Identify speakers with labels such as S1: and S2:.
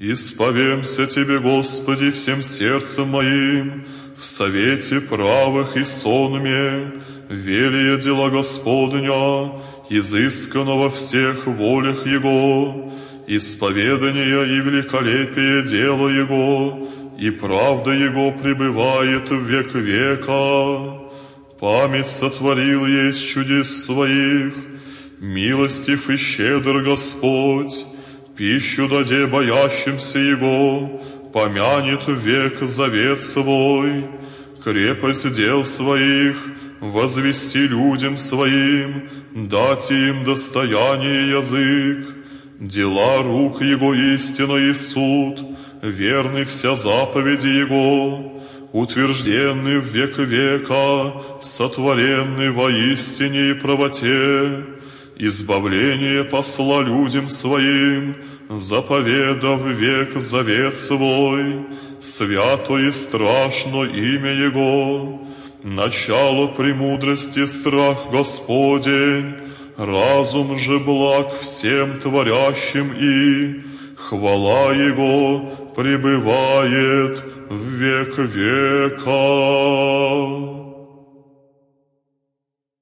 S1: Исповемся Тебе, Господи, всем сердцем моим, в совете правых и сонме, велия дела Господня, изысканно во всех волях Его, исповедания и великолепие дела Его, и правда Его пребывает в век века. Память сотворил есть чудес своих, милостив и щедр Господь, пищу даде боящимся Его, помянет век завет свой, крепость дел своих возвести людям своим, дать им достояние язык, дела рук Его истина и суд, верны вся заповеди Его, утвержденный в век века, сотворенный во истине и правоте, избавление посла людям своим, заповедав век завет свой, свято и страшно имя Его, начало премудрости страх Господень, разум же благ всем творящим и хвала Его пребывает в век века.